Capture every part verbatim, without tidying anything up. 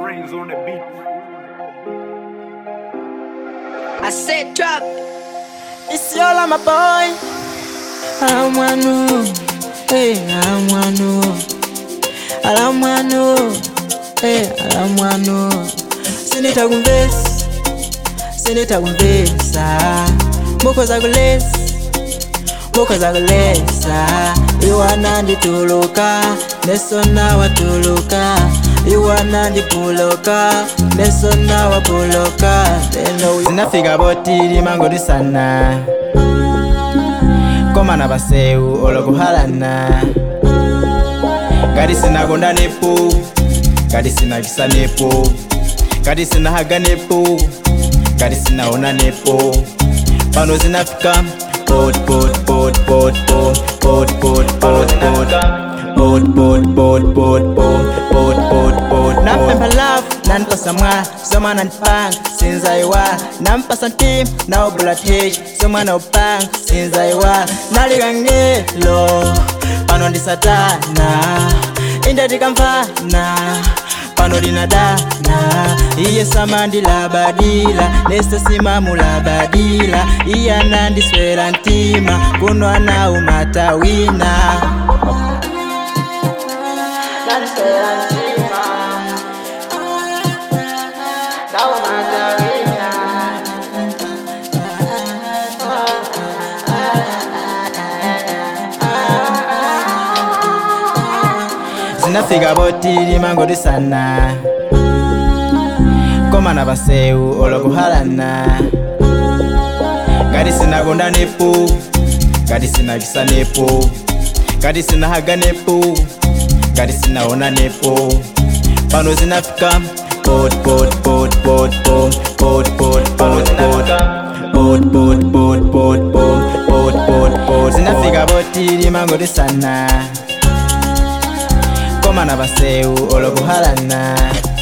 brains on the beat. I said drop. It's all on my boy. Alamwanu, hey, alamwanu, alamwanu, hey, alamwanu. Sinita kumvesa, sinita kumvesa. Moko za kulesa, moko za kulesa. Iwana ndituluka, nesona watuluka. Iwana ndipuluka, nesona wapuluka. Zinafika botiri mango disana. Koma na baseu olokuhalana. Gadi sinagonda nepo, gadi sinagisa nepo, gadi sinahaga nepo, gadi sinaona nepo. Pano zinafika pot pot pot pot pot pot pot pot pot pot pot pot pot pot pot pot. Napempa love nanpa samwa soma nanpang sinza iwa nampa santim na obula tej soma na upang sinza iwa naligangelo pano ndi satana inda dikamfana pano dinadana iye samandi labadila nesta simamu labadila iya nandi swela ntima kuno ana umatawina nandi swela ntima na umatawina Zinafika botiri mango disana. Koma na baseu olokuhalana. Gadi sinagonda nepo, gadi sinagisa nepo, gadi sinahaga nepo, gadi sinaona nepo. Pano zinafika pot pot pot pot pot pot pot pot pot pot pot pot pot pot pot pot. Zinafika botiri mango disana. Koma na baseu olokuhalana.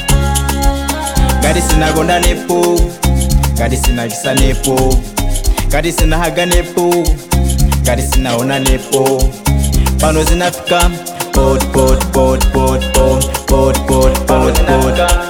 Gadi sinagonda nepo, gadi sinagisa nepo, gadi sinahaga nepo, gadi sinaona nepo. Pano zinafika pot pot pot pot pot pot pot pot pot.